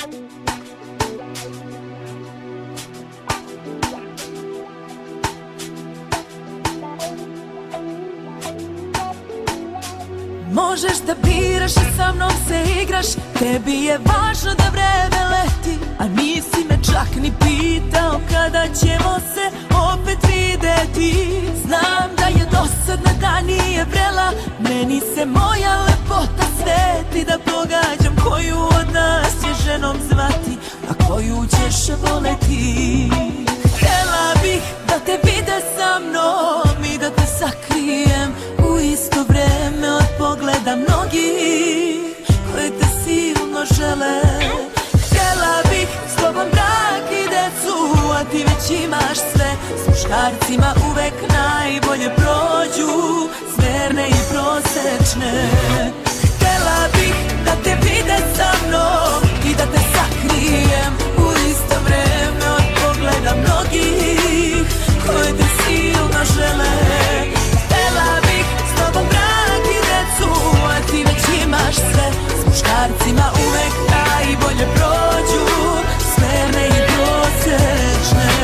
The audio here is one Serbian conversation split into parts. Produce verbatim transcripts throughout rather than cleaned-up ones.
Možeš da biraš i sa mnom se igraš, tebi je važno da vreme leti, a nisi me čak ni pitao kada ćemo se opet videti. Znam da je dosadna da nije vrela, meni se moja lepota sveti, da pogađam koju od nas je ženom zvati, a koju ćeš voleti. Htjela bih da te vide sa mnom i da te sakrijem u isto vreme od pogleda mnogih koji te silno žele. Htjela bih s tobom brak i decu, a ti već imaš sve. S muškarcima uvek najbolje prođu smerne i prosečne. Htjela bih da te vide sa mnom i da te sakrijem u isto vreme od pogleda mnogih koji te silno žele. Htjela bih s tobom brak i decu, a ti već imaš sve. S muškarcima uvek najbolje prođu smerne i prosečne.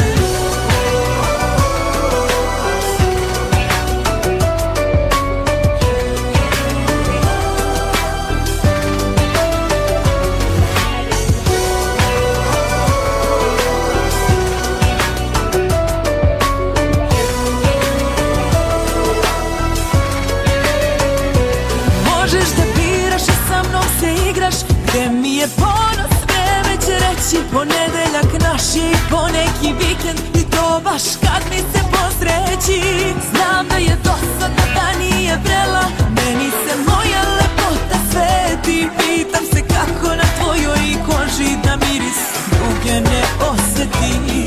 Gde mi je ponos, vreme će reći ponedeljak naš je i poneki vikend, i to baš kad mi se posreći. Znam da je dosadno da nije vrela, meni se moja lepota sveti. Pitam se kako na tvojoj koži da miris druge ne osjeti.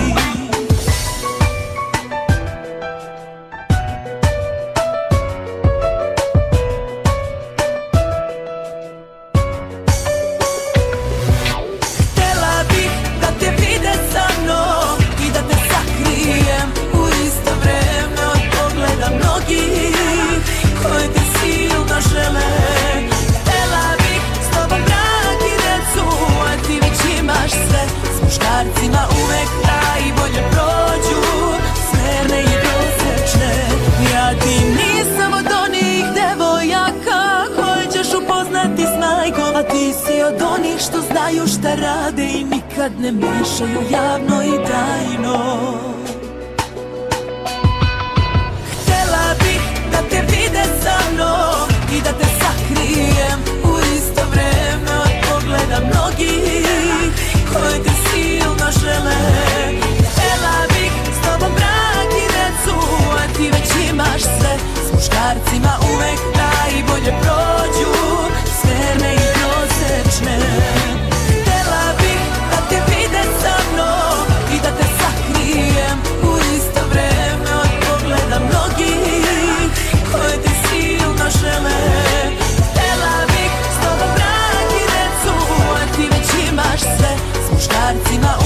Muškarcima uvek najbolje prođu smerne i prosečne. Ja ti nisam od onih devojaka koje ćeš upoznati s majkom, a ti si od onih što znaju šta rade i nikad ne mišaju javno i tajno. Htjela bih da te vide sa mnom i da te sakrijem u isto vreme od pogleda mnogih koji te silno žele. Htjela bih s tobom brak i decu, a ti već imaš sve. S muškarcima uvek najbolje prođu smerne i prosečne. Htjela bih da te vide sa mnom i da te sakrijem u isto vreme od pogleda mnogih koji te silno žele. Htjela bih s tobom brak i decu, a ti već imaš sve. S muškarcima